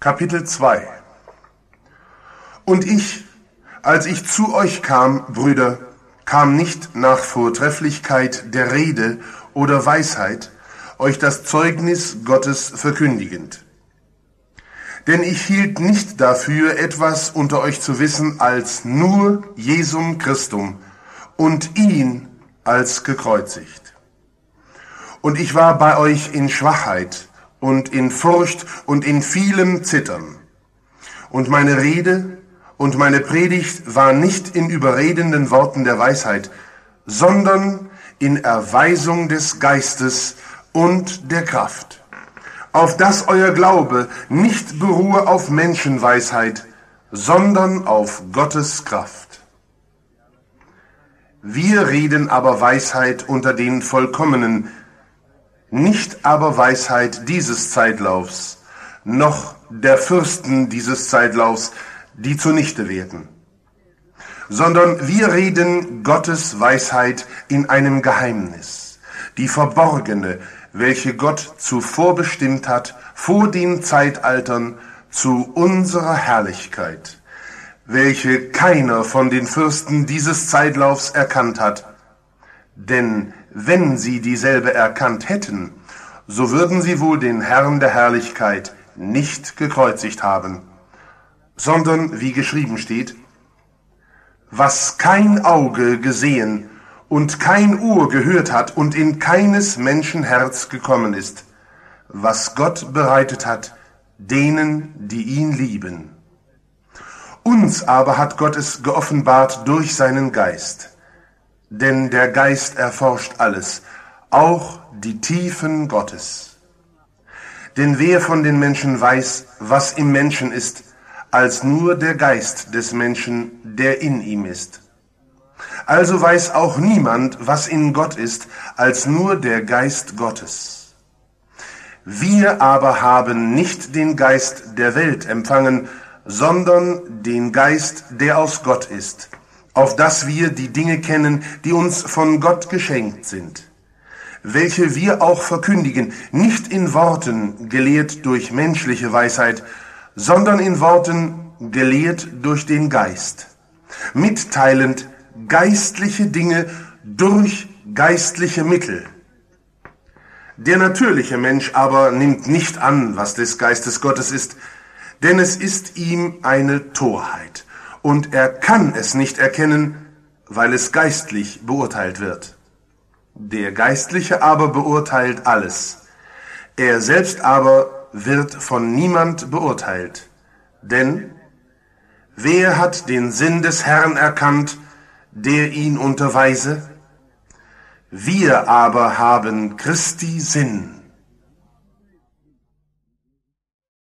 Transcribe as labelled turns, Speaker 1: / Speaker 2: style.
Speaker 1: Kapitel 2. Und ich, als ich zu euch kam, Brüder, kam nicht nach Vortrefflichkeit der Rede oder Weisheit, euch das Zeugnis Gottes verkündigend. Denn ich hielt nicht dafür, etwas unter euch zu wissen, als nur Jesum Christum und ihn als gekreuzigt. Und ich war bei euch in Schwachheit und in Furcht und in vielem Zittern. Und meine Rede und meine Predigt war nicht in überredenden Worten der Weisheit, sondern in Erweisung des Geistes und der Kraft, auf dass euer Glaube nicht beruhe auf Menschenweisheit, sondern auf Gottes Kraft. Wir reden aber Weisheit unter den Vollkommenen, nicht aber Weisheit dieses Zeitlaufs, noch der Fürsten dieses Zeitlaufs, die zunichte werden, sondern wir reden Gottes Weisheit in einem Geheimnis, die verborgene, welche Gott zuvor bestimmt hat, vor den Zeitaltern zu unserer Herrlichkeit, welche keiner von den Fürsten dieses Zeitlaufs erkannt hat. Denn wenn sie dieselbe erkannt hätten, so würden sie wohl den Herrn der Herrlichkeit nicht gekreuzigt haben, sondern, wie geschrieben steht, was kein Auge gesehen und kein Ohr gehört hat und in keines Menschen Herz gekommen ist, was Gott bereitet hat, denen, die ihn lieben. Uns aber hat Gott es geoffenbart durch seinen Geist. Denn der Geist erforscht alles, auch die Tiefen Gottes. Denn wer von den Menschen weiß, was im Menschen ist, als nur der Geist des Menschen, der in ihm ist. Also weiß auch niemand, was in Gott ist, als nur der Geist Gottes. Wir aber haben nicht den Geist der Welt empfangen, sondern den Geist, der aus Gott ist, auf dass wir die Dinge kennen, die uns von Gott geschenkt sind, welche wir auch verkündigen, nicht in Worten gelehrt durch menschliche Weisheit, sondern in Worten gelehrt durch den Geist, mitteilend geistliche Dinge durch geistliche Mittel. Der natürliche Mensch aber nimmt nicht an, was des Geistes Gottes ist, denn es ist ihm eine Torheit, und er kann es nicht erkennen, weil es geistlich beurteilt wird. Der Geistliche aber beurteilt alles. Er selbst aber wird von niemand beurteilt. Denn wer hat den Sinn des Herrn erkannt, der ihn unterweise? Wir aber haben Christi Sinn.